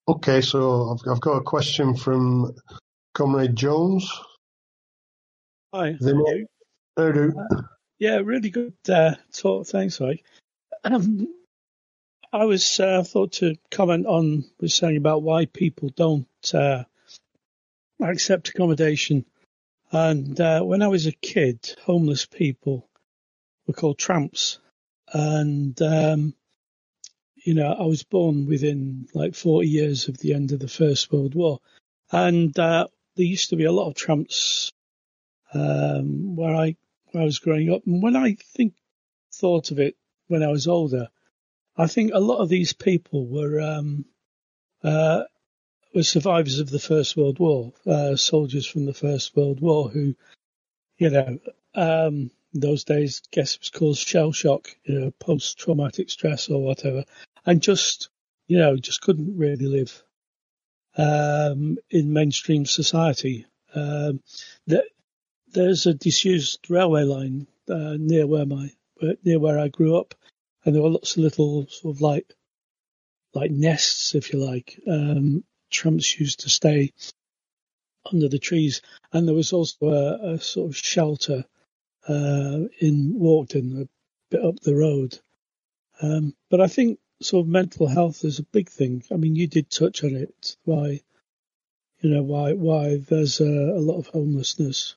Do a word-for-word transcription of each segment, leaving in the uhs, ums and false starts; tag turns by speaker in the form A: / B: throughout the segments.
A: Okay, so I've, I've got a question from Comrade Jones.
B: Hi,
A: They
B: how
A: might-
B: are you?
A: How do?
B: Uh, yeah, really good uh, talk. Thanks, Mike. Um, I was uh, thought to comment on was saying about why people don't uh, accept accommodation. And uh, when I was a kid, homeless people were called tramps. And um, you know, I was born within like forty years of the end of the First World War, and uh, there used to be a lot of tramps um, where I where I was growing up. And when I think thought of it when I was older, I think a lot of these people were um, uh, were survivors of the First World War, uh, soldiers from the First World War who, you know, um, in those days, I guess it was called shell shock, you know, post-traumatic stress or whatever, and just, you know, just couldn't really live um, in mainstream society. Um, there, there's a disused railway line uh, near where my near where I grew up, and there were lots of little sort of like like nests, if you like. Um, tramps used to stay under the trees, and there was also a, a sort of shelter uh, in Walkden, a bit up the road. Um, but I think sort of mental health is a big thing. I mean, you did touch on it. Why, you know, why why there's a, a lot of homelessness.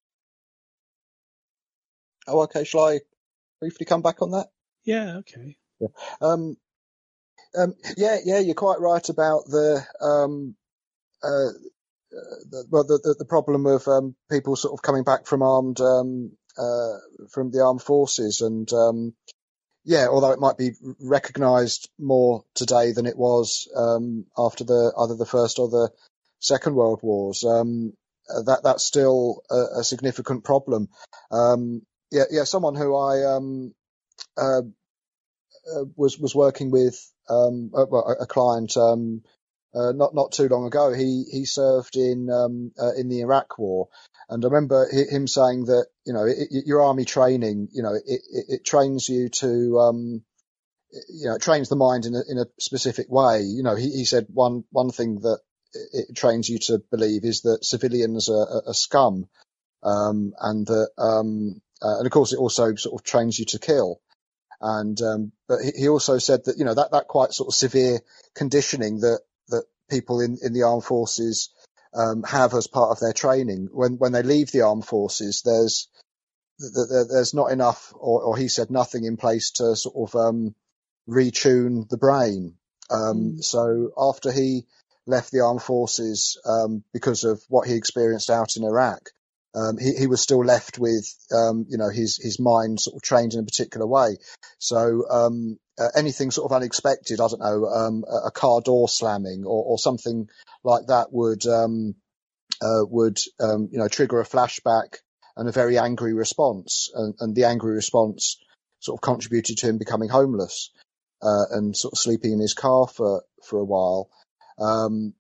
C: Oh, okay. Shall I briefly come back on that?
B: Yeah. Okay.
C: Yeah. Um, um, yeah, yeah, you're quite right about the um, uh, the, well, the, the, the problem of um, people sort of coming back from armed um, uh, from the armed forces, and um, yeah, although it might be recognised more today than it was um, after the either the First or the Second World Wars, um, that that's still a, a significant problem. Um, yeah, yeah, someone who I um, uh, uh, was was working with um, a, a client um, uh, not not too long ago. He he served in um, uh, in the Iraq War, and I remember him saying that you know it, it, your army training, you know, it, it, it trains you to um, you know it trains the mind in a, in a specific way. You know, he, he said one one thing that it trains you to believe is that civilians are, are scum, um, and that um, uh, and of course it also sort of trains you to kill. And um, but he also said that you know that, that quite sort of severe conditioning that that people in, in the armed forces um, have as part of their training, when when they leave the armed forces, there's there's not enough, or, or he said nothing in place to sort of um, retune the brain. Um, mm. So after he left the armed forces um, because of what he experienced out in Iraq, Um, he, he was still left with, um, you know, his, his mind sort of trained in a particular way. So, um, uh, anything sort of unexpected, I don't know, um, a, a car door slamming or, or something like that would, um, uh, would, um, you know, trigger a flashback and a very angry response. And, and the angry response sort of contributed to him becoming homeless, uh, and sort of sleeping in his car for, for a while. Um,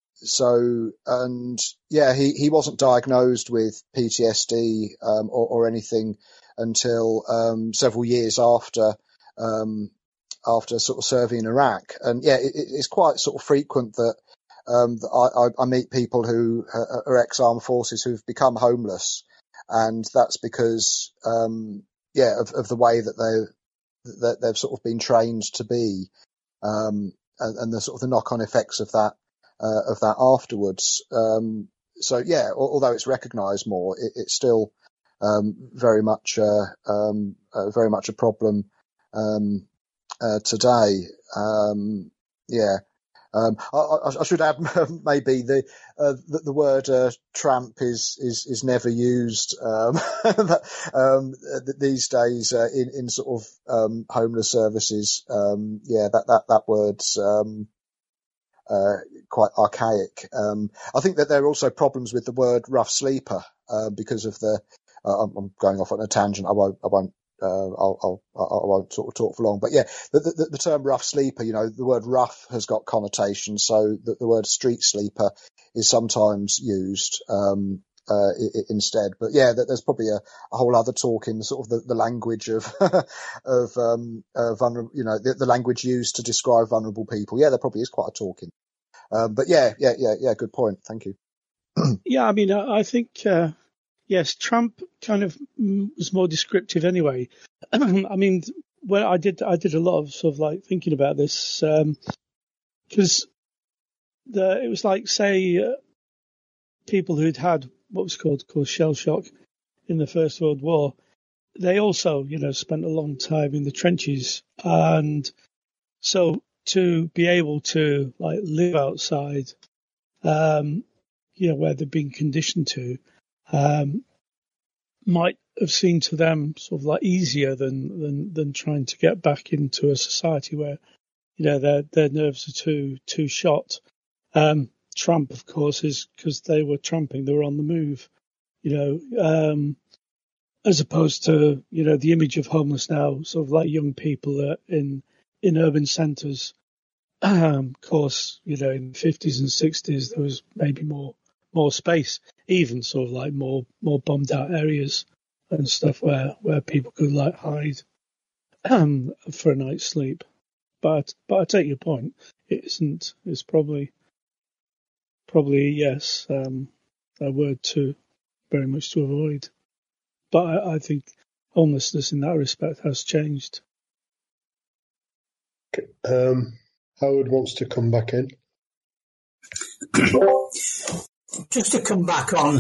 C: So, and yeah, he, he wasn't diagnosed with P T S D um, or, or anything until um, several years after um, after sort of serving in Iraq. And yeah, it, it's quite sort of frequent that, um, that I, I meet people who are ex-armed forces who've become homeless, and that's because um, yeah of, of the way that they that they've sort of been trained to be, um, and, and the sort of the knock-on effects of that. Uh, of that afterwards. Um, so yeah, although it's recognised more, it, it's still um, very much uh, um, uh, very much a problem um, uh, today. Um, yeah. Um, I, I should add maybe the uh, the, the word uh, tramp is is is never used um, um, these days uh, in in sort of um, homeless services. Um, yeah, that that that word's um, Uh, quite archaic. Um, I think that there are also problems with the word rough sleeper uh, because of the. Uh, I'm, I'm going off on a tangent. I won't. I won't. Uh, I'll, I'll. I won't sort of talk for long. But yeah, the, the, the term rough sleeper. You know, the word rough has got connotation, so the, the word street sleeper is sometimes used um, uh, instead. But yeah, there's probably a, a whole other talk in sort of the, the language of of um, uh, vulnerable. You know, the, the language used to describe vulnerable people. Yeah, there probably is quite a talk in. Um, but yeah, yeah, yeah, yeah. Good point. Thank you.
B: Yeah, I mean, I, I think uh, yes, Trump kind of was more descriptive anyway. I mean, when I did, I did a lot of sort of like thinking about this because um, the it was like say uh, people who'd had what was called called shell shock in the First World War. They also, you know, spent a long time in the trenches, and so to be able to like live outside, um, you know, where they've been conditioned to, um, might have seemed to them sort of like easier than, than, than trying to get back into a society where, you know, their, their nerves are too, too shot. Um, Trump, of course, is because they were tramping, they were on the move, you know, um, as opposed to, you know, the image of homeless now, sort of like young people uh, in, in urban centres. Um, of course, you know, in the fifties and sixties, there was maybe more, more space, even sort of like more, more bombed out areas and stuff where, where people could like hide, um, for a night's sleep. But, but I take your point. It isn't, it's probably, probably, yes, um, a word to very much to avoid. But I, I think homelessness in that respect has changed.
A: Um, Howard wants to come back in.
D: Just to come back on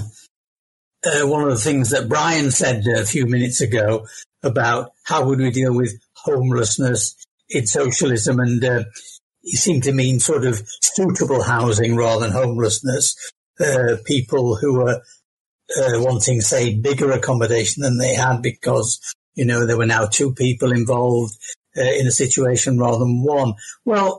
D: uh, one of the things that Brian said a few minutes ago about how would we deal with homelessness in socialism, and uh, he seemed to mean sort of suitable housing rather than homelessness, uh, people who were uh, wanting, say, bigger accommodation than they had because, you know, there were now two people involved uh, in a situation rather than one. Well,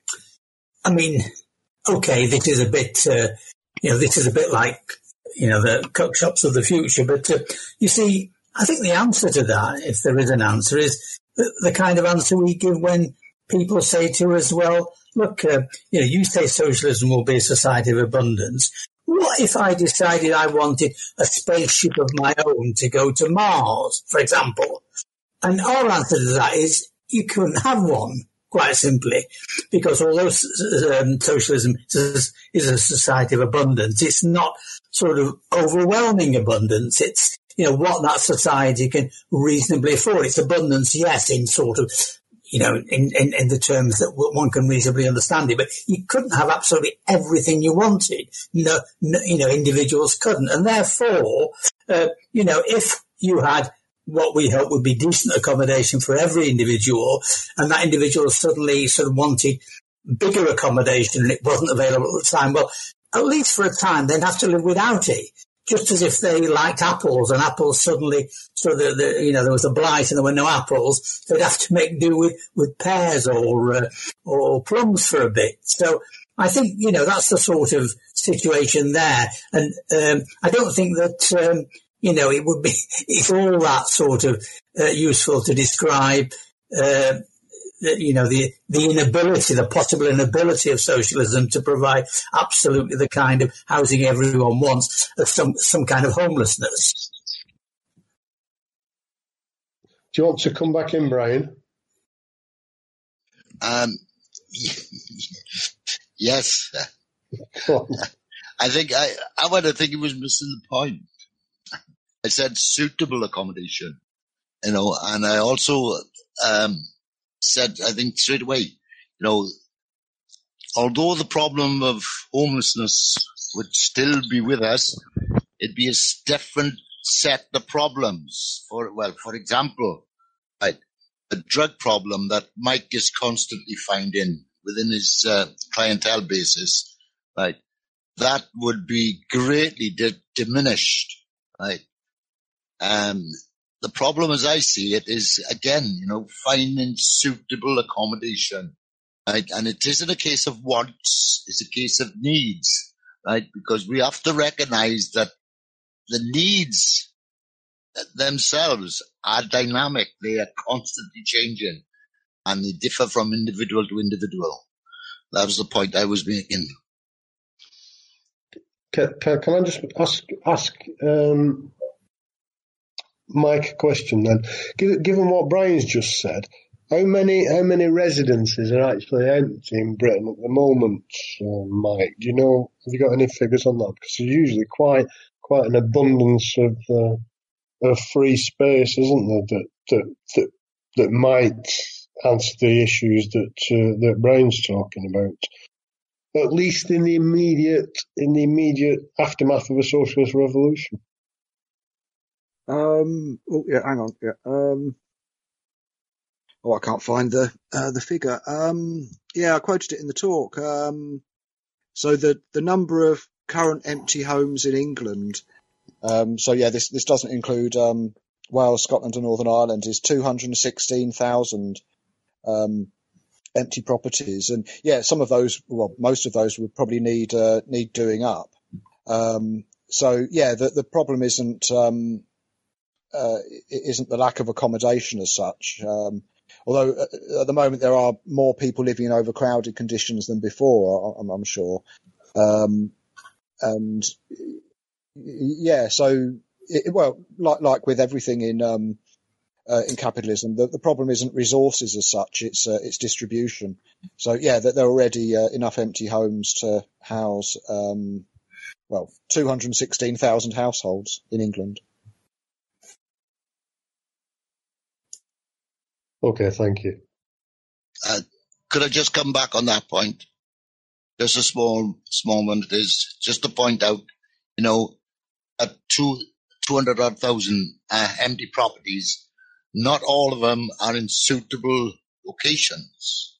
D: I mean, okay, this is a bit, uh, you know, this is a bit like, you know, the cook shops of the future. But uh, you see, I think the answer to that, if there is an answer, is the, the kind of answer we give when people say to us, well, look, uh, you know, you say socialism will be a society of abundance. What if I decided I wanted a spaceship of my own to go to Mars, for example? And our answer to that is you couldn't have one, quite simply, because although um, socialism is, is a society of abundance, it's not sort of overwhelming abundance. It's, you know, what that society can reasonably afford. It's abundance, yes, in sort of, you know, in, in, in the terms that one can reasonably understand it, but you couldn't have absolutely everything you wanted. No, no you know, individuals couldn't. And therefore, uh, you know, if you had what we hope would be decent accommodation for every individual, and that individual suddenly sort of wanted bigger accommodation and it wasn't available at the time, well, at least for a time, they'd have to live without it. Just as if they liked apples and apples suddenly, so that, the, you know, there was a blight and there were no apples, they'd have to make do with, with pears or, uh, or plums for a bit. So I think, you know, that's the sort of situation there. And, um, I don't think that, um, you know, it would be, it's all that sort of, uh, useful to describe, uh, you know, the, the inability, the possible inability of socialism to provide absolutely the kind of housing everyone wants, of some, some kind of homelessness.
A: Do you want to come back in, Brian?
E: Um, yes. I think I, I would have think he was missing the point. I said suitable accommodation, you know, and I also, um, said, I think straight away, you know, although the problem of homelessness would still be with us, it'd be a different set of problems. For, well, for example, right, a drug problem that Mike is constantly finding within his uh, clientele basis, right, that would be greatly di- diminished, right? Um, The problem as I see it is, again, you know, finding suitable accommodation, right? And it isn't a case of wants, it's a case of needs, right? Because we have to recognize that the needs themselves are dynamic. They are constantly changing and they differ from individual to individual. That was the point I was making.
A: Can, can, can I just ask, ask, um, Mike a question then? Given what Brian's just said, How many how many residences are actually empty in Britain at the moment, uh, Mike? Do you know? Have you got any figures on that? Because there's usually quite quite an abundance of uh, of free space, isn't there? That that that, that might answer the issues that uh, that Brian's talking about. At least in the immediate in the immediate aftermath of a socialist revolution.
C: Um. Oh yeah. Hang on. Yeah. Um. Oh, I can't find the uh, the figure. Um, yeah, I quoted it in the talk. Um, so the the number of current empty homes in England. Um, so yeah, this this doesn't include um, Wales, Scotland, and Northern Ireland. Is two hundred sixteen thousand um, empty properties, and yeah, some of those, well, most of those would probably need uh, need doing up. Um, so yeah, the the problem isn't um, uh, isn't the lack of accommodation as such. Um, Although at the moment there are more people living in overcrowded conditions than before, I'm, I'm sure. Um, and yeah, so it, well, like like with everything in um, uh, in capitalism, the, the problem isn't resources as such; it's uh, it's distribution. So yeah, there are already uh, enough empty homes to house um, well two hundred sixteen thousand households in England.
A: Okay, thank you.
E: Uh, could I just come back on that point? Just a small, small one it is, just to point out, you know, at two, two hundred odd thousand uh, empty properties, not all of them are in suitable locations.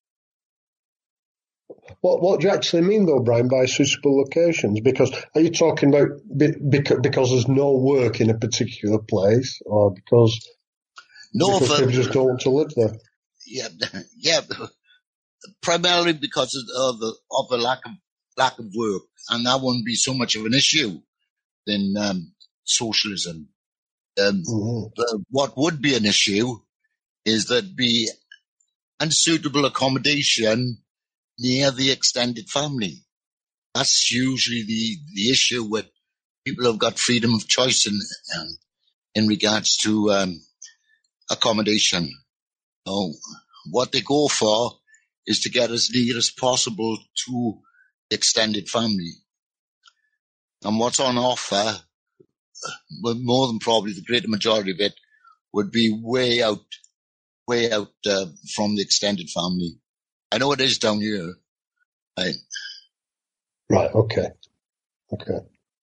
A: What what do you actually mean, though, Brian, by suitable locations? Because are you talking about because, because there's no work in a particular place, or because
E: No,
A: because
E: for,
A: people just don't want to live there?
E: Yeah, yeah, primarily because of the of the lack of lack of work, and that wouldn't be so much of an issue than um, socialism. Um,
A: Mm-hmm.
E: the, what would be an issue is that be unsuitable accommodation near the extended family. That's usually the the issue where people have got freedom of choice in um, in regards to um, accommodation. So what they go for is to get as near as possible to the extended family. And what's on offer, well, more than probably the greater majority of it, would be way out, way out uh, from the extended family. I know it is down here. Right.
A: Right. Okay. Okay.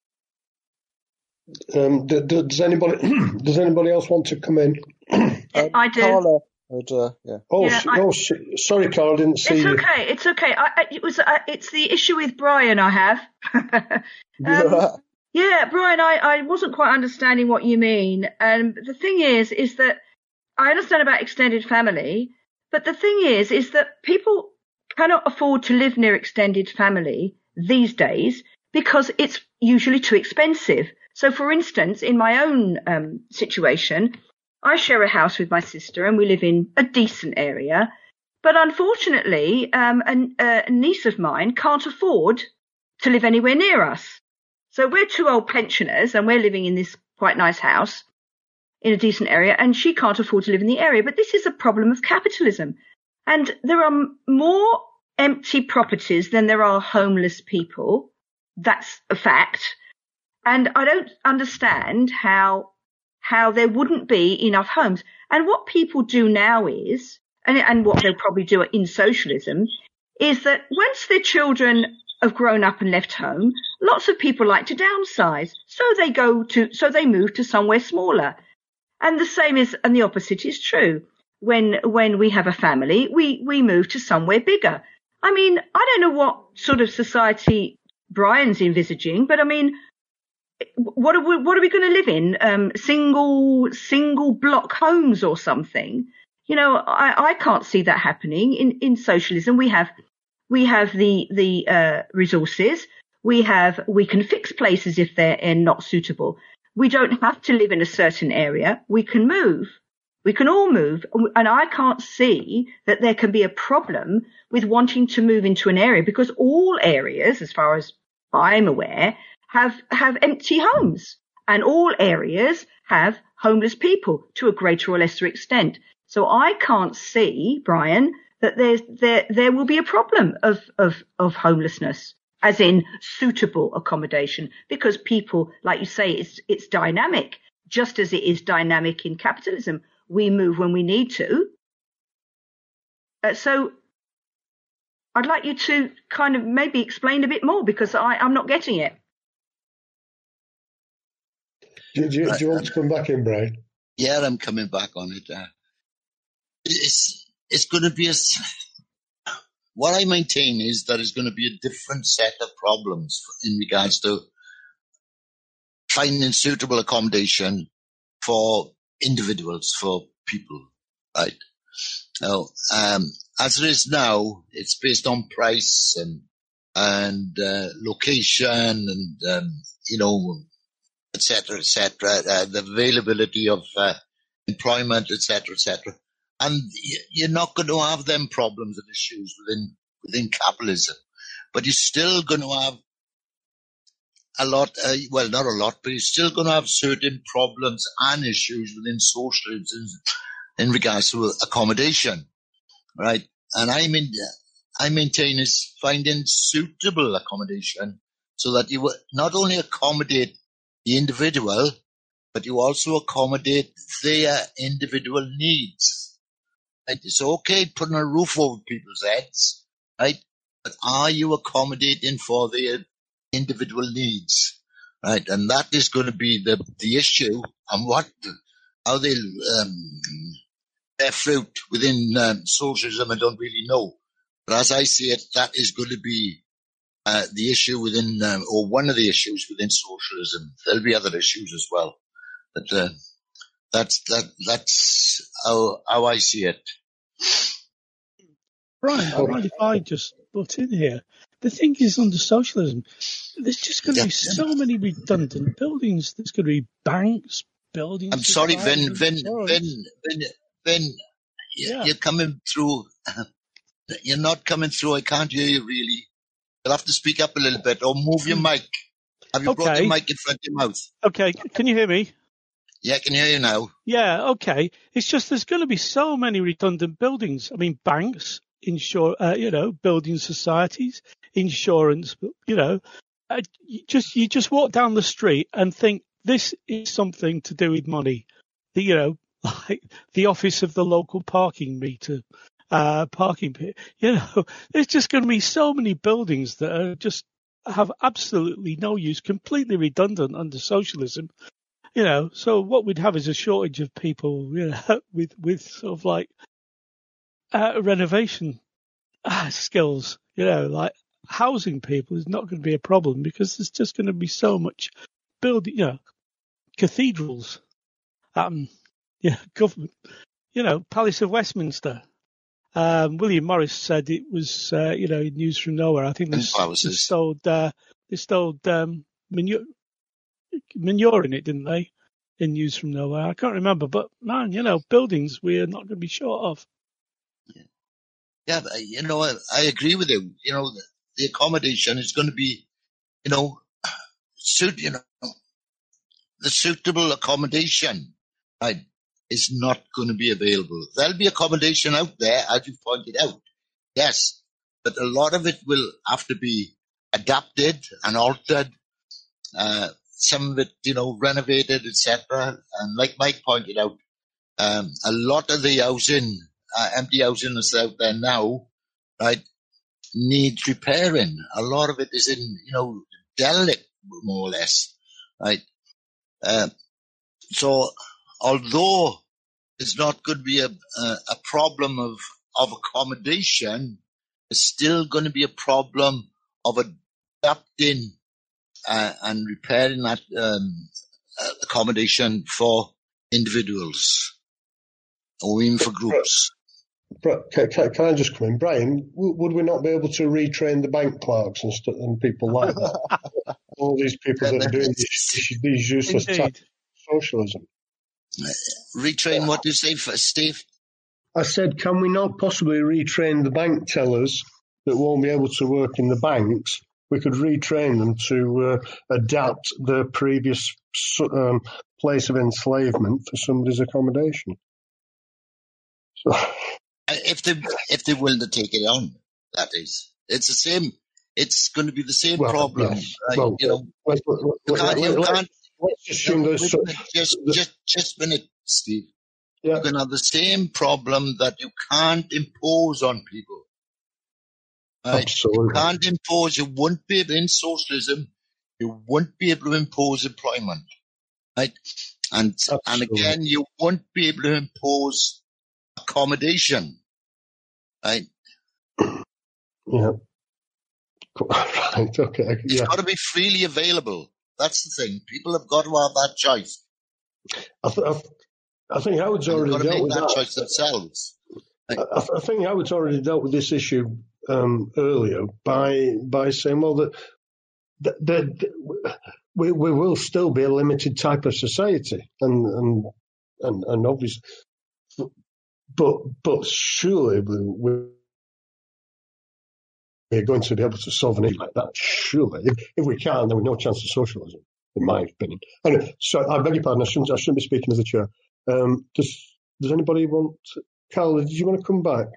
A: Um, do, do, does anybody does anybody else want to come in?
C: Um,
F: I do.
C: Carla would, uh, yeah.
A: Oh,
F: Yeah,
A: s-
F: I-
A: oh, s- sorry, Carl, I didn't see
F: It's
A: you.
F: okay. It's okay. I, I, it was. Uh, it's the issue with Brian. I have. um, yeah, Brian. I, I wasn't quite understanding what you mean. And the thing is, is that I understand about extended family, but the thing is, is that people cannot afford to live near extended family these days because it's usually too expensive. So, for instance, in my own um, situation, I share a house with my sister and we live in a decent area. But unfortunately, um, a, a niece of mine can't afford to live anywhere near us. So we're two old pensioners and we're living in this quite nice house in a decent area, and she can't afford to live in the area. But this is a problem of capitalism. And there are more empty properties than there are homeless people. That's a fact. And I don't understand how how there wouldn't be enough homes. And what people do now is, and, and what they'll probably do in socialism, is that once their children have grown up and left home, lots of people like to downsize. So they go to, so they move to somewhere smaller. And the same is, and the opposite is true. When, when we have a family, we, we move to somewhere bigger. I mean, I don't know what sort of society Brian's envisaging, but I mean, what are we, what are we going to live in? Um, single, single block homes or something? You know, I, I can't see that happening in, in socialism. We have, we have the, the, uh, resources. We have, we can fix places if they're uh, not suitable. We don't have to live in a certain area. We can move. We can all move. And I can't see that there can be a problem with wanting to move into an area, because all areas, as far as I'm aware, have, have empty homes, and all areas have homeless people to a greater or lesser extent. So I can't see, Brian, that there's, there, there will be a problem of, of, of homelessness, as in suitable accommodation, because people, like you say, it's, it's dynamic, just as it is dynamic in capitalism. We move when we need to. Uh, so I'd like you to kind of maybe explain a bit more, because I, I'm not getting it.
A: Do, do, do you want to come back in, Brian?
E: Yeah, I'm coming back on it. Uh, it's it's going to be a. What I maintain is that it's going to be a different set of problems in regards to finding suitable accommodation for individuals, for people, right? Now, um, as it is now, it's based on price and and uh, location and um, you know, et cetera, et cetera, uh, the availability of uh, employment, et cetera, et cetera. And you're not going to have them problems and issues within within capitalism, but you're still going to have a lot. Uh, well, not a lot, but you're still going to have certain problems and issues within socialism in regards to accommodation, right? And I mean, I maintain is finding suitable accommodation so that you not only accommodate the individual, but you also accommodate their individual needs. Right? It's okay putting a roof over people's heads, right? But are you accommodating for their individual needs, right? And that is going to be the the issue, and what how they um, bear fruit within um, socialism, I don't really know. But as I see it, that is going to be uh, the issue within, um, or one of the issues within socialism. There'll be other issues as well, but uh, that's that that's how how I see it.
B: Brian, I mind if I just butt in here? The thing is, under socialism, there's just going to be so many redundant buildings. There's going to be banks, buildings.
E: I'm sorry, Vin, Vin, Vin, Vin, Vin,
B: Yeah.
E: you're coming through. You're not coming through. I can't hear you really. You'll have to speak up a little bit or move your mic. Have you brought
B: Okay.
E: your mic in front of your mouth?
B: Okay, can you hear me?
E: Yeah, I can hear you now.
B: Yeah, okay. It's just there's going to be so many redundant buildings. I mean, banks, insure, uh, you know, building societies, insurance, you know, uh, you just you just walk down the street and think this is something to do with money. The, you know, like the office of the local parking meter, uh, parking pit. You know, there's just going to be so many buildings that are just have absolutely no use, completely redundant under socialism. You know, so what we'd have is a shortage of people, you know, with, with sort of like, uh, renovation uh, skills, you know, like housing people is not going to be a problem because there's just going to be so much building, you know, cathedrals, um, yeah, government, you know, Palace of Westminster. Um, William Morris said it was, uh, you know, news from nowhere. I think they, they stole, uh, they stole, um, manure, manure in it, didn't they? In News from Nowhere. I can't remember, but man, you know, buildings we're not going to be short of.
E: Yeah, yeah but, you know, I, I agree with you. You know, the, the accommodation is going to be, you know, suit, you know, the suitable accommodation, right, is not going to be available. There'll be accommodation out there, as you pointed out. Yes, but a lot of it will have to be adapted and altered. Uh, some of it, you know, renovated, et cetera. And like Mike pointed out, um, a lot of the housing, uh, empty housing that's out there now, right, needs repairing. A lot of it is in, you know, derelict, more or less, right? Uh, so, although it's not going to be a, a, a problem of, of accommodation, it's still going to be a problem of adapting uh, and repairing that um, accommodation for individuals or even for groups.
A: Can, can, can I just come in? Brian, would we not be able to retrain the bank clerks and, st- and people like that? All these people that are doing these, these useless tax socialism.
E: Retrain what you say, Steve?
A: I said, can we not possibly retrain the bank tellers that won't be able to work in the banks? We could retrain them to uh, adapt the previous um, place of enslavement for somebody's accommodation. So,
E: if they if they're willing to take it on, that is, it's the same. It's going to be the same
A: well,
E: problem.
A: yes.
E: Right?
A: Well,
E: you know,
A: let, let,
E: you
A: let,
E: can't.
A: let,
E: You
A: let,
E: can't.
A: let's assume
E: No,
A: there's
E: wait a minute, just
A: the,
E: just just a minute, Steve.
A: yeah.
E: You can have the same problem that you can't impose on people. Right?
A: Absolutely.
E: You can't impose. You won't be able in socialism. You won't be able to impose employment, right? And
A: Absolutely.
E: and again, you won't be able to impose accommodation, right?
A: Yeah. Right. Okay.
E: It's
A: Yeah.
E: got to be freely available. That's the thing. People have got to have that choice.
A: I, th- I, th- I think Howard's
E: And they've
A: already
E: got to
A: dealt
E: make
A: with
E: that
A: that.
E: choice themselves. Right?
A: I, I think Howard's already dealt with this issue um, earlier by by saying, well, that, that, that we, we will still be a limited type of society, and and and, and obviously, but but surely we, we're going to be able to solve an issue like that. Surely, if, if we can't, then we've no chance of socialism, in my opinion. Anyway, so I beg your pardon. I shouldn't I shouldn't be speaking as a chair. Um, does does anybody want? To, Carl, did you want to come back?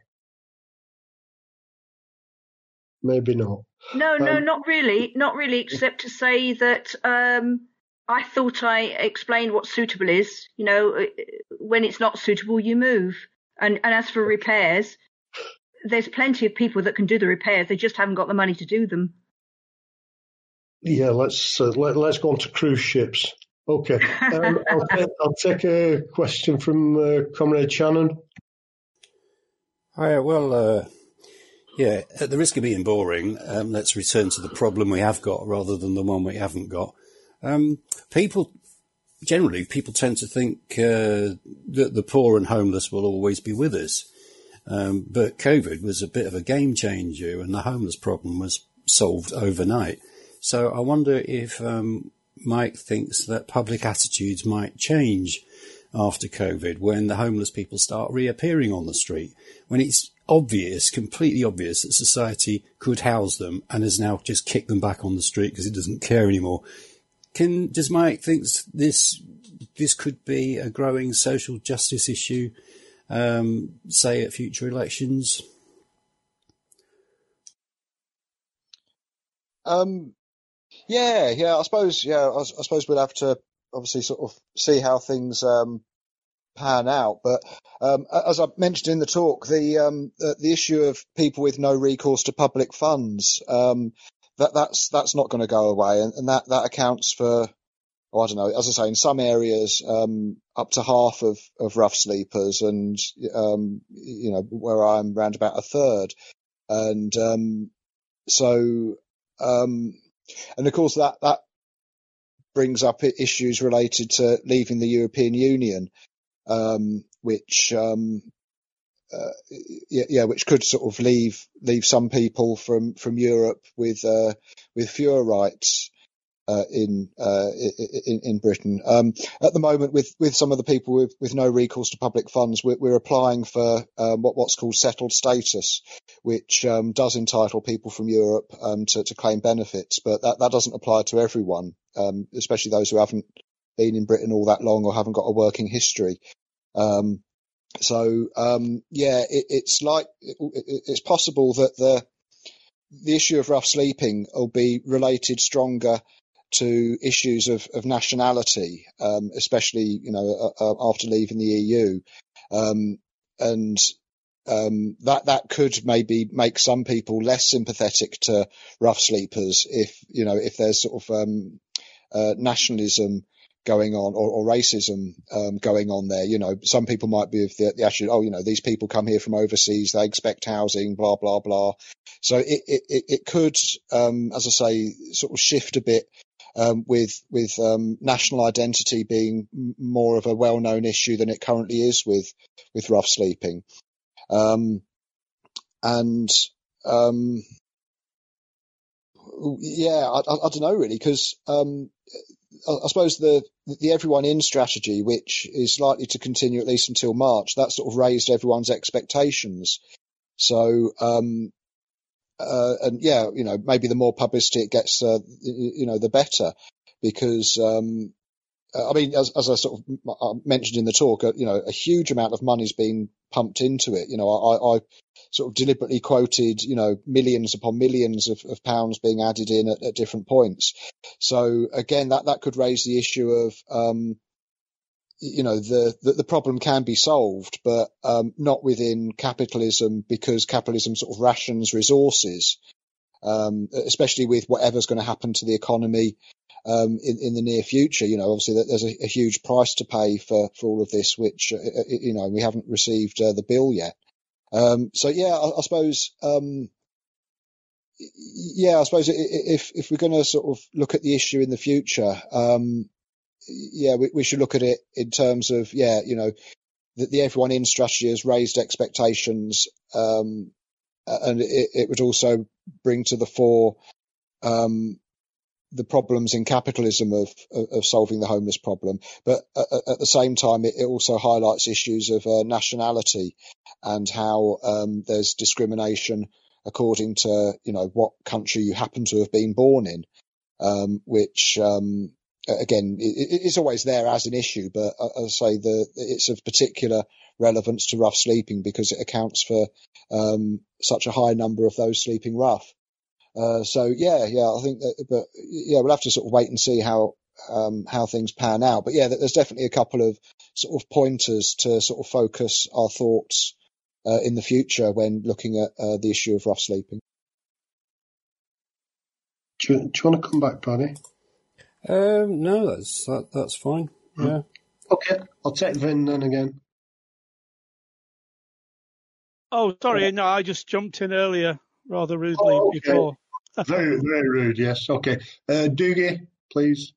A: Maybe not.
F: No, no,
A: Um,
F: not really, not really, except to say that um, I thought I explained what suitable is. You know, when it's not suitable, you move. And, and as for repairs, there's plenty of people that can do the repairs. They just haven't got the money to do them.
A: Yeah, let's uh, let, let's go on to cruise ships. Okay, um, I'll, take, I'll take a question from uh, Comrade Shannon.
G: Hi, well, uh, yeah, at the risk of being boring, um, let's return to the problem we have got rather than the one we haven't got. Um, people, generally, people tend to think uh, that the poor and homeless will always be with us. Um, but COVID was a bit of a game changer and the homeless problem was solved overnight. So I wonder if um, Mike thinks that public attitudes might change after COVID when the homeless people start reappearing on the street, when it's obvious, completely obvious that society could house them and has now just kicked them back on the street because it doesn't care anymore. Can, does Mike think this, this could be a growing social justice issue, um, say at future elections?
C: Um, yeah, yeah, I suppose, yeah, I, I suppose we'll have to obviously sort of see how things, um, pan out. But, um, as I mentioned in the talk, the, um, the, the issue of people with no recourse to public funds, um, that, that's, that's not going to go away. And, and that, that accounts for, oh, I don't know, as I say, in some areas, um, up to half of, of rough sleepers and, um, you know, where I'm around about a third. And, um, so, um, and of course that, that brings up issues related to leaving the European Union, um, which, um, uh, yeah, yeah, which could sort of leave, leave some people from, from Europe with, uh, with fewer rights. Uh, in, uh, in, in Britain. Um, at the moment, with, with some of the people with, with no recourse to public funds, we're, we're applying for, um, what, what's called settled status, which, um, does entitle people from Europe, um, to, to claim benefits, but that, that doesn't apply to everyone, um, especially those who haven't been in Britain all that long or haven't got a working history. Um, so, um, yeah, it, it's like, it, it's possible that the, the issue of rough sleeping will be related stronger to issues of, of nationality, um, especially, you know, uh, uh, after leaving the E U. Um, and, um, that, that could maybe make some people less sympathetic to rough sleepers if, you know, if there's sort of, um, uh, nationalism going on or, or racism, um, going on there. You know, some people might be of the, the attitude, oh, you know, these people come here from overseas, they expect housing, blah, blah, blah. So it, it, it could, um, as I say, sort of shift a bit. Um, with with um, national identity being m- more of a well-known issue than it currently is with with rough sleeping, um, and um, yeah, I, I, I don't know really, because um, I, I suppose the the everyone in strategy, which is likely to continue at least until March, that sort of raised everyone's expectations. So. Um, Uh, and yeah, you know, maybe the more publicity it gets, uh, you know, the better, because, um, I mean, as, as I sort of mentioned in the talk, you know, a huge amount of money's been pumped into it. You know, I, I sort of deliberately quoted, you know, millions upon millions of, of pounds being added in at, at different points. So again, that, that could raise the issue of, um, you know, the, the, the problem can be solved, but um, not within capitalism, because capitalism sort of rations resources, um, especially with whatever's going to happen to the economy um, in, in the near future. You know, obviously there's a, a huge price to pay for, for all of this, which, uh, you know, we haven't received uh, the bill yet. Um, so, yeah, I, I suppose, um, yeah, I suppose if, if we're going to sort of look at the issue in the future, um, yeah, we, we should look at it in terms of, yeah, you know, the, the Everyone In strategy has raised expectations, um, and it, it would also bring to the fore um, the problems in capitalism of, of, of solving the homeless problem. But at, at the same time, it, it also highlights issues of uh, nationality and how um, there's discrimination according to, you know, what country you happen to have been born in, um, which... Um, Again, it's always there as an issue, but I say the it's of particular relevance to rough sleeping because it accounts for um, such a high number of those sleeping rough. Uh, so yeah, yeah, I think that, but yeah, we'll have to sort of wait and see how um, how things pan out. But yeah, there's definitely a couple of sort of pointers to sort of focus our thoughts uh, in the future when looking at uh, the issue of rough sleeping.
A: Do you, do you want to come back, Paddy?
G: Um, no, that's that, that's fine. Yeah.
A: Okay, I'll take Vin then again.
B: Oh, sorry, no, I just jumped in earlier rather rudely
A: oh, okay.
B: before.
A: very, very rude. Yes. Okay, uh, Doogie, please.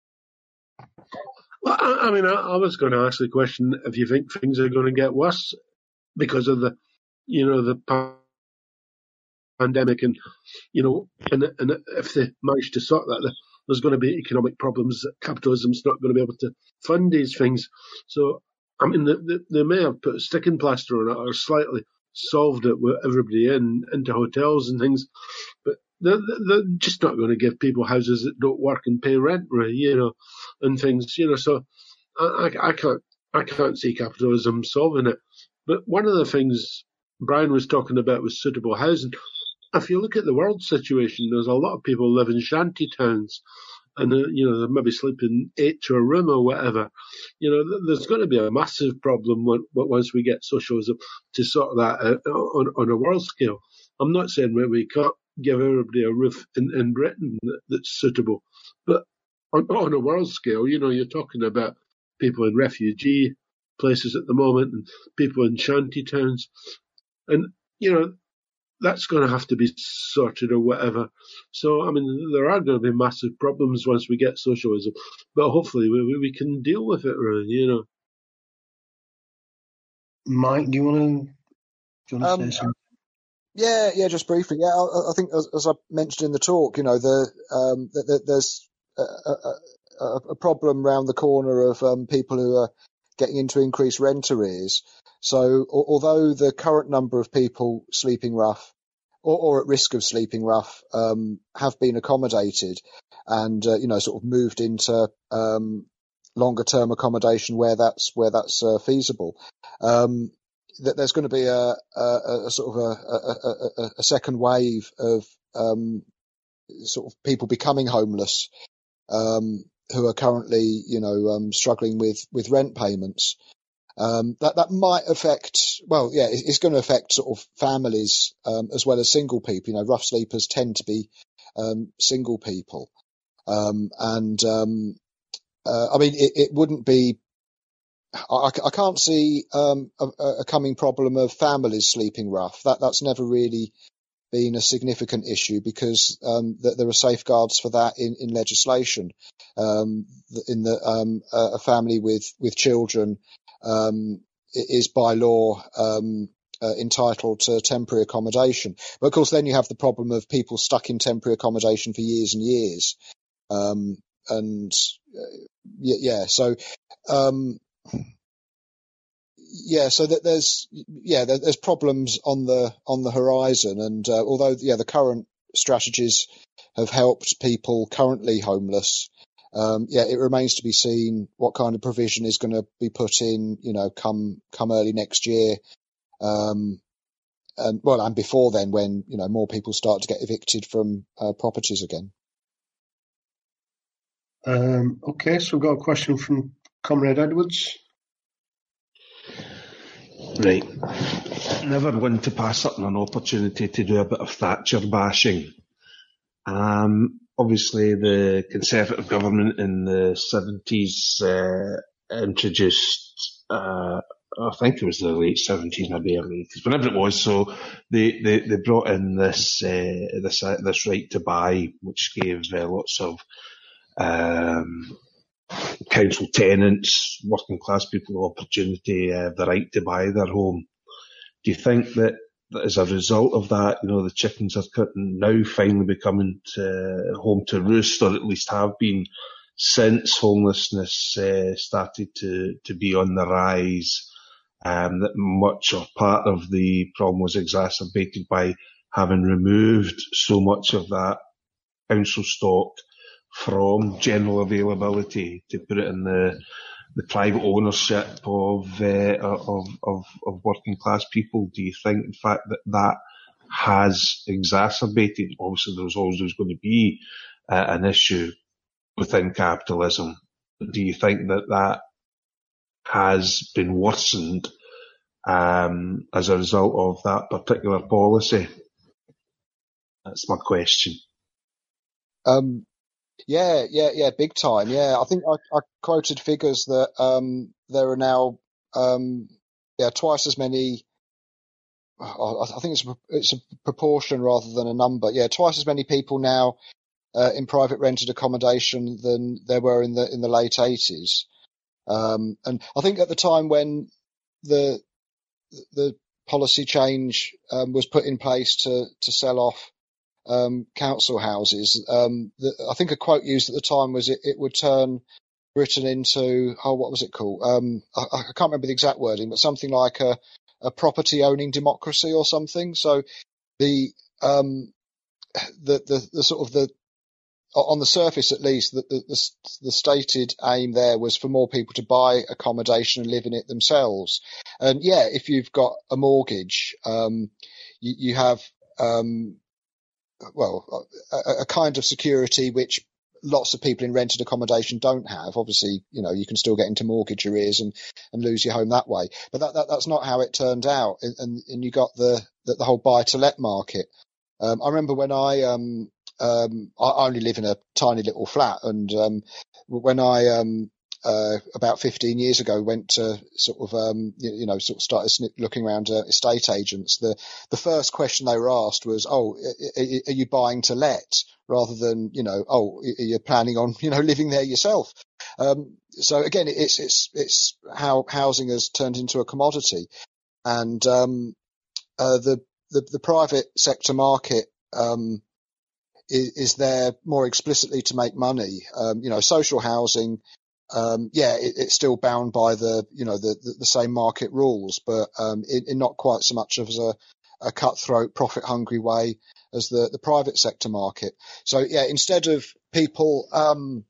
H: Well, I, I mean, I, I was going to ask the question: if you think things are going to get worse because of the, you know, the pandemic, and you know, and, and if they manage to sort that. The, There's going to be economic problems. Capitalism's not going to be able to fund these things. So, I mean, they, they, they may have put a sticking plaster on it or slightly solved it with everybody in into hotels and things, but they're, they're just not going to give people houses that don't work and pay rent, really, you know, and things, you know. So, I, I, I can't I can't see capitalism solving it. But one of the things Brian was talking about was suitable housing. If you look at the world situation, there's a lot of people live in shanty towns, and uh, you know they maybe sleeping eight to a room or whatever. You know, there's going to be a massive problem when, once we get socialism to sort that out on, on a world scale. I'm not saying we, we can't give everybody a roof in, in Britain that, that's suitable, but on, on a world scale, you know, you're talking about people in refugee places at the moment and people in shanty towns, and you know. That's going to have to be sorted or whatever. So, I mean, there are going to be massive problems once we get socialism, but hopefully we, we can deal with it, really, you know.
A: Mike, do you want to, do you want to
C: um,
A: say something?
C: Yeah, yeah, just briefly. Yeah, I, I think as, as I mentioned in the talk, you know, the, um, the, the there's a, a, a problem round the corner of um, people who are getting into increased rent arrears. So although the current number of people sleeping rough or, or at risk of sleeping rough um, have been accommodated and, uh, you know, sort of moved into um, longer term accommodation where that's where that's uh, feasible, um, that there's going to be a, a, a sort of a, a, a, a second wave of um, sort of people becoming homeless um, who are currently, you know, um, struggling with, with rent payments. Um, that, that might affect, well, yeah, it's going to affect sort of families, um, as well as single people. You know, rough sleepers tend to be, um, single people. Um, and, um, uh, I mean, it, it wouldn't be, I, I can't see, um, a, a coming problem of families sleeping rough. That, that's never really been a significant issue because, um, th- there are safeguards for that in, in legislation. Um, in the, um, a family with, with children, Um, is by law um, uh, entitled to temporary accommodation. But of course, then you have the problem of people stuck in temporary accommodation for years and years. Um, and uh, yeah, yeah, so um, yeah, so that there's yeah, there, there's problems on the on the horizon. And uh, although yeah, the current strategies have helped people currently homeless. Um, yeah, it remains to be seen what kind of provision is going to be put in, you know, come come early next year. Um, and well, and before then, when you know more people start to get evicted from uh, properties again.
A: Um, okay, so we've got a question from Comrade Edwards.
I: Right. Never one to pass up on an opportunity to do a bit of Thatcher bashing. Um, obviously, the Conservative government in the seventies uh, introduced, uh, I think it was the late seventies, maybe early eighties, whenever it was. So they, they, they brought in this uh, this uh, this right to buy, which gave uh, lots of um, council tenants, working class people, opportunity, uh, the right to buy their home. Do you think that, that as a result of that, you know, the chickens are now finally becoming to, home to roost, or at least have been since homelessness uh, started to, to be on the rise, um, that much or part of the problem was exacerbated by having removed so much of that council stock from general availability to put it in the the private ownership of, uh, of of of working class people? Do you think, in fact, that that has exacerbated? Obviously, there's always going to be uh, an issue within capitalism. Do you think that that has been worsened um, as a result of that particular policy? That's my question.
C: Um. Yeah, yeah, yeah, big time. Yeah, I think I, I quoted figures that um, there are now um, yeah twice as many. I think it's a, it's a proportion rather than a number. Yeah, twice as many people now uh, in private rented accommodation than there were in the in the late eighties. Um, and I think at the time when the the policy change um, was put in place to to sell off Um, council houses. Um, the, I think a quote used at the time was it, it would turn Britain into, oh, what was it called? Um, I, I can't remember the exact wording, but something like a, a property owning democracy or something. So the, um, the, the, the sort of the, on the surface at least, the, the, the, the stated aim there was for more people to buy accommodation and live in it themselves. And yeah, if you've got a mortgage, um, you, you have, um, well, a, a kind of security which lots of people in rented accommodation don't have. Obviously, you know, you can still get into mortgage arrears and, and lose your home that way. But that, that that's not how it turned out. And, and, and you got the, the, the whole buy-to-let market. Um, I remember when I, um, um, I only live in a tiny little flat, and um, when I, um, uh, about fifteen years ago, went to sort of, um, you, you know, sort of started snip, looking around uh, estate agents. The the first question they were asked was, "Oh, are, are you buying to let?" Rather than, you know, "Oh, are you planning on, you know, living there yourself?" Um, so again, it's it's it's how housing has turned into a commodity, and um, uh, the, the the private sector market um, is, is there more explicitly to make money. Um, you know, social housing. Um, yeah, it, it's still bound by the, you know, the, the, the same market rules, but um, in, in not quite so much as a, a cutthroat, profit-hungry way as the, the private sector market. So, yeah, instead of people um,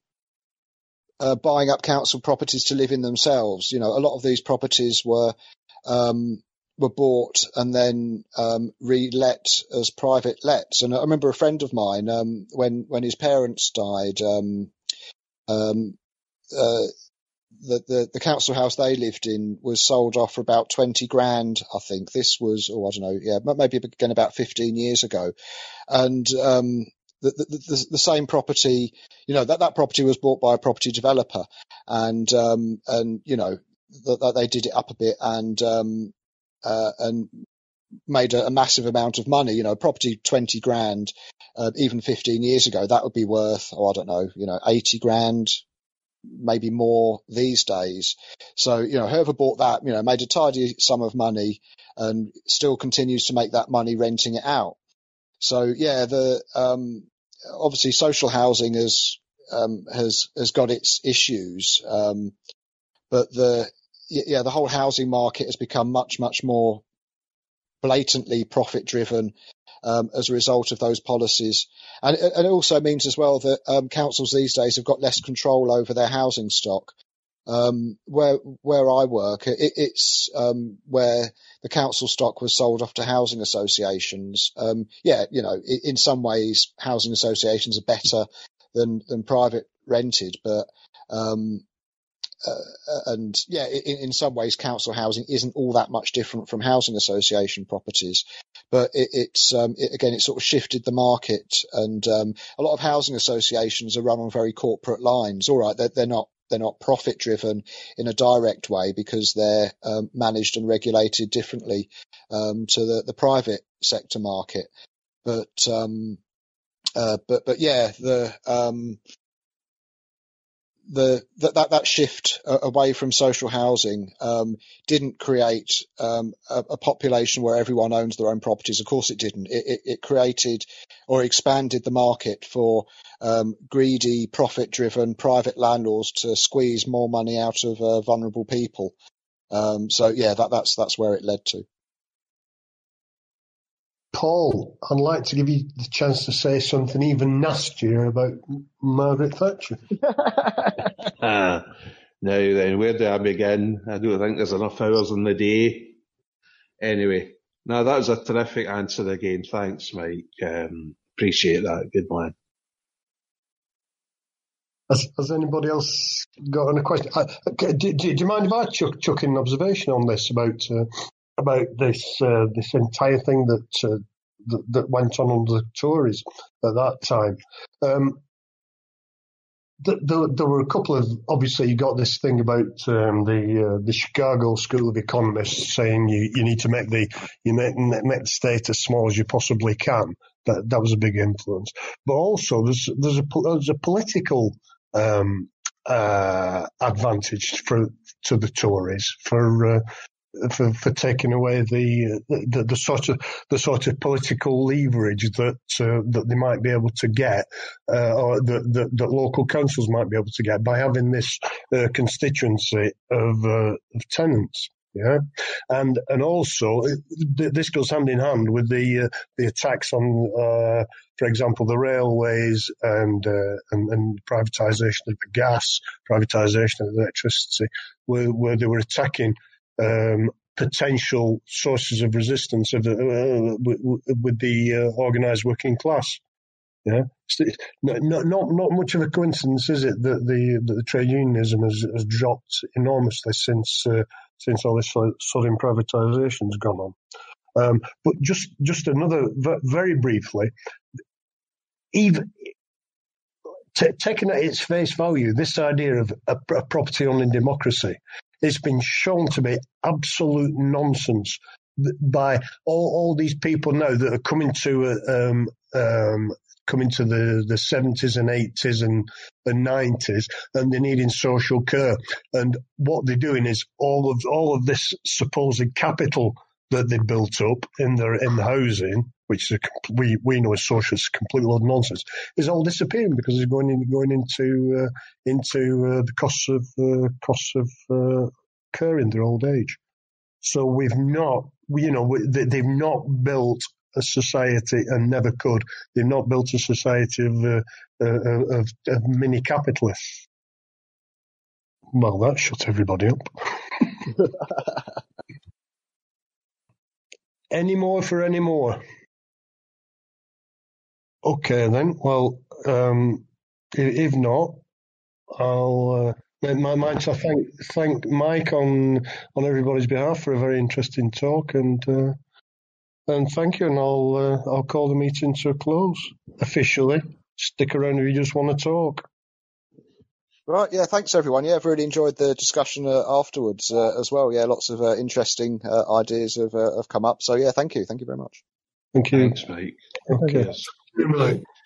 C: uh, buying up council properties to live in themselves, you know, a lot of these properties were um, were bought and then um, re-let as private lets. And I remember a friend of mine um, when when his parents died. Um, um, Uh, the, the, the council house they lived in was sold off for about twenty grand, I think. This was, oh, I don't know, yeah, maybe again about fifteen years ago. And um, the, the, the, the same property, you know, that, that property was bought by a property developer. And, um, and you know, that they did it up a bit and um, uh, and made a, a massive amount of money. You know, property twenty grand, uh, even fifteen years ago, that would be worth, oh, I don't know, you know, eighty grand. Maybe more these days. So, you know, whoever bought that, you know, made a tidy sum of money and still continues to make that money renting it out. So, yeah, the, um, obviously social housing has, um, has, has got its issues. Um, but the, yeah, the whole housing market has become much, much more blatantly profit driven um, as a result of those policies. And, and it also means as well that um, councils these days have got less control over their housing stock. Um, where where I work, it, it's um, where the council stock was sold off to housing associations. Um, yeah, you know, in, in some ways, housing associations are better than than private rented, but um, uh, and yeah, in, in some ways, council housing isn't all that much different from housing association properties. But it, it's um, it, again, it sort of shifted the market, and um, a lot of housing associations are run on very corporate lines. All right, they're, they're not. They're not profit driven in a direct way because they're um, managed and regulated differently um, to the, the private sector market. But um, uh, but but yeah, the um, the that that, that shift away from social housing um, didn't create um, a, a population where everyone owns their own properties. Of course, it didn't. It, it, it created or expanded the market for um, greedy, profit-driven private landlords to squeeze more money out of uh, vulnerable people. Um, so yeah, that, that's that's where it led to.
A: Paul, I'd like to give you the chance to say something even nastier about Margaret Thatcher.
I: ah, now then, where do I begin? I don't think there's enough hours in the day. Anyway, no, that was a terrific answer again. Thanks, Mike. Um, appreciate that. Good man.
A: Has, has anybody else got any question? Uh, do, do, do you mind if I chuck, chuck in an observation on this about uh, about this uh, this entire thing that, uh, that that went on under the Tories at that time? Um, th- there, there were a couple of obviously you got this thing about um, the uh, the Chicago School of Economists saying you, you need to make the you make, make the state as small as you possibly can. That that was a big influence, but also there's there's a there's a political um, uh, advantage for to the Tories for uh, for for taking away the, the the sort of the sort of political leverage that uh, that they might be able to get, uh, or that, that that local councils might be able to get by having this uh, constituency of uh, of tenants. Yeah, and and also this goes hand in hand with the uh, the attacks on, uh, for example, the railways and uh, and, and privatisation of the gas, privatisation of the electricity, where where they were attacking um, potential sources of resistance of the, uh, with, with the uh, organised working class. Yeah, not, not not much of a coincidence, is it, that the that the trade unionism has, has dropped enormously since uh, since all this sudden privatisation's gone on. Um, but just just another very briefly, even t- taken at its face value, this idea of a, a property-only democracy, it's been shown to be absolute nonsense by all all these people now that are coming to a, um, um, coming to the, the seventies and eighties and the nineties, and they're needing social care. And what they're doing is all of all of this supposed capital that they built up in their in the housing, which is a, we we know as socialists complete load of nonsense, is all disappearing because it's going in, going into uh, into uh, the costs of uh, costs of uh, care in their old age. So we've not, you know, they've not built a society, and never could. They've not built a society of uh, uh, of, of mini capitalists. Well, that shut everybody up. Any more for any more? Okay then. Well, um, if not, I'll uh, make my mind to thank thank Mike on on everybody's behalf for a very interesting talk, and uh, and thank you. And I'll uh, I'll call the meeting to a close officially. Stick around if you just want to talk.
C: Right, yeah, thanks everyone. Yeah, I've really enjoyed the discussion uh, afterwards uh, as well. Yeah, lots of uh, interesting uh, ideas have, uh, have come up. So yeah, thank you. Thank you very much.
A: Thank you.
I: Thanks, Mike.
A: Okay.
I: Yes.
A: Good night.